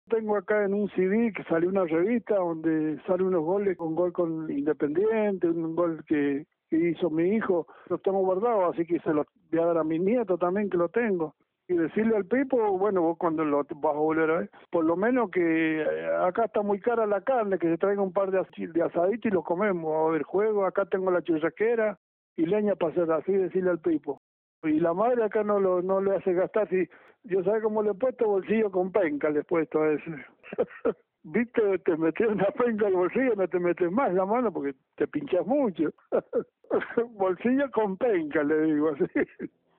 Tengo acá en un CD que salió una revista donde sale unos goles, un gol con Independiente, un gol que hizo mi hijo, los tengo guardados, así que se los voy a dar a mi nieto también que lo tengo. Y decirle al Pipo, bueno, vos cuando lo vas a volver a ver, por lo menos que acá está muy cara la carne, que se traiga un par de asaditos y los comemos, a ver juego, acá tengo la churrasquera y leña para hacer así, decirle al Pipo. Y la madre acá no le hace gastar, si yo sabe cómo le he puesto bolsillo con penca, le he puesto a ese. Viste, te metes una penca al bolsillo, no te metes más la mano porque te pinchas mucho. Bolsillo con penca, le digo así.